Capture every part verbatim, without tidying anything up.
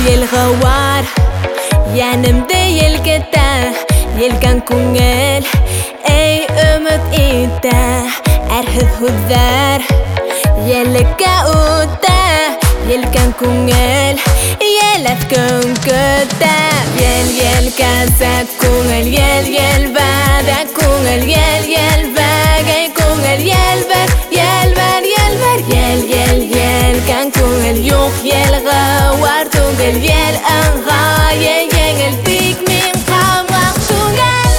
yelg'awar yanimda yelkada yelkan ko'ngil ey umid ita arhid hudar yelka o'ta yelkan ko'ngil yelat ko'ngilda yel yelkasat ko'ngil yel yel bada ko'ngil yel yel bagay ko'ngil yel bar yel bar yel bar yel yel yelkan ko'ngil yo'q yelg'awar tugil yel anga yengil tik min qamg'aq tugal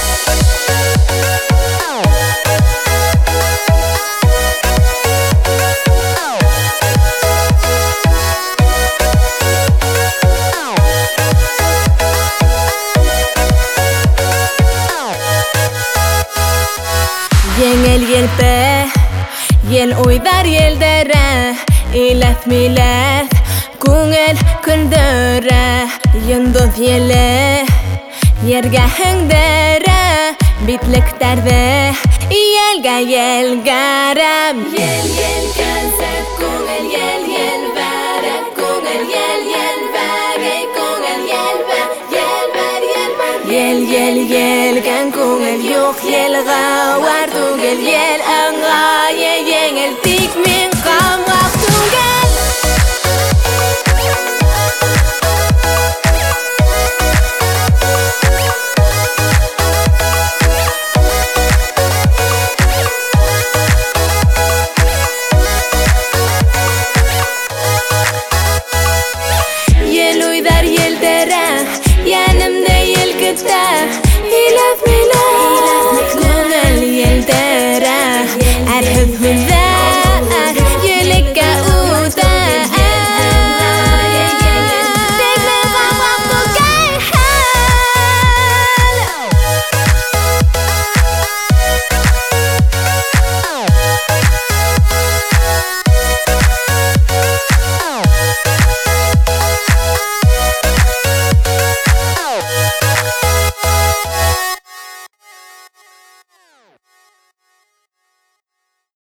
yengil yelpa yel o'ydar yeldara ilat milat ko'ngil kuldira yunduz yeli yerga hingdira bitlik tarda yelga yelgaram yel yelkasat ko'ngil yel yel bara ko'ngil yel yel bagay ko'ngil yel bar yel bar yel bar yel yel yelgan ko'ngil yo'q yelg'awar tugil yel anga yengil tik min qamg'aq tugal yanimda yelkada ilab milab ko'ngil yeldira arhib